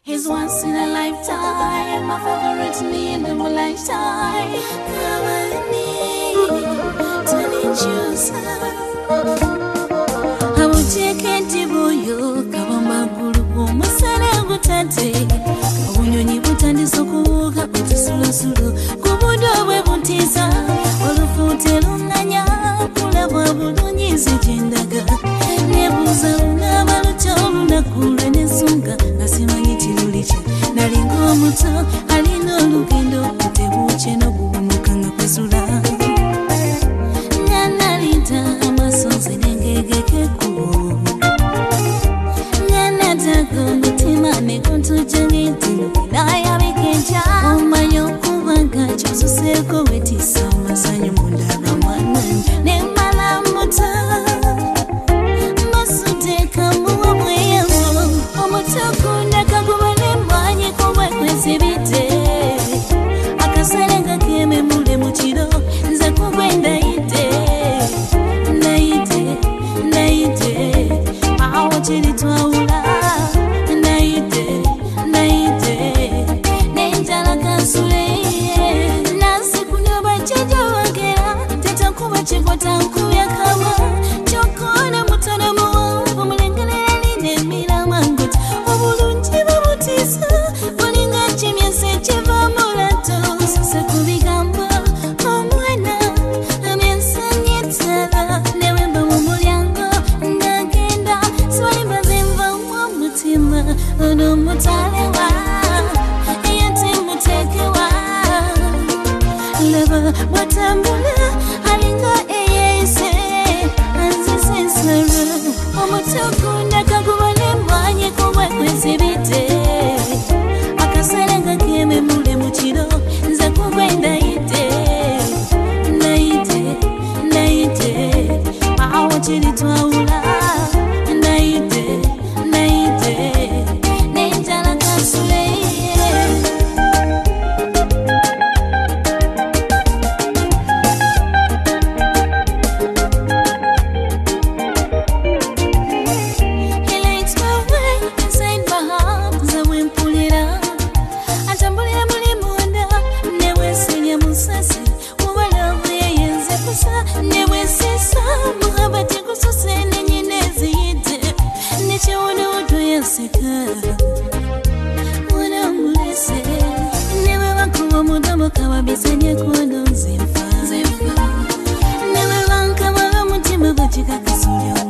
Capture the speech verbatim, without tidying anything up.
He's once in a lifetime, my favorite me in my lifetime. Come on me, to choose. I will take it to you, Kavamba Guru, Musana Butate. Unyoni Butandi Sokuka, Putusulu Sulu, Kubudo Webutiza, Olufutellunganya, Pulava Buluni Zijindaga, Nebuza Navalucho, Nakura Nesunga, Nasimani Tilulicha, Naringo Muto, Alino Lukendo, Tebuche no Bumukanga Pesula. Nanalita, Amasos and Engegeko. Nanatago, Mutimane, Konto Janiti, Naya Vikenja, Omayo Kubanga, Joseko, Etisa, Masanyo Munda, Ramanan, Nemala Muta, Masute Kamu, Mwezo, Omotoko, Nakagumane, Mani, Kuma, Kwesibite, Akasarenga Keme Mule Muchiro, Zakubenda Ite, Naite, Naite, Mawachiri Twaula, Naite, Naite, Nenjala Kasule, Nansi Kunyoba Chaja Wagera, Teta Kuba Chikota Kuya Kama, Chokone Mutana Mua, Umulengale Nemila Mangut, Obulunji Babutisa, Bolinga Chimia Secheva Murato, Sakubigamba, Omwana, Amiensanyetala, Newemba Mumuriango, Nagenda, Swalimba Zimba Mutima, Unumutalewa, Yatimu Tekewa, Leva, Watambula, Alinga Eyese, Anzise Sara, Omotoku, Nakagumane, Manye Kuwa Kwesibite, Akasarenga Keme Mule Muchiro, Zakubenda Ite, Naite, Naite, Mawachiri Twaula, Naite, Naite, Nenjala Kasule. He lights my way inside my heart, 'cause I won't pull it out. Atambulira muli munda, newesenya musasi, mubalavu yeyenze kusa, newesesa, muhabati kusose nenyinezi yite, nechiwona watu yaseka, wana mulese, newe wakuwa mudomo kawabisanye kuono nzimfa, newe wanka wawa mutima bachika kasulyo.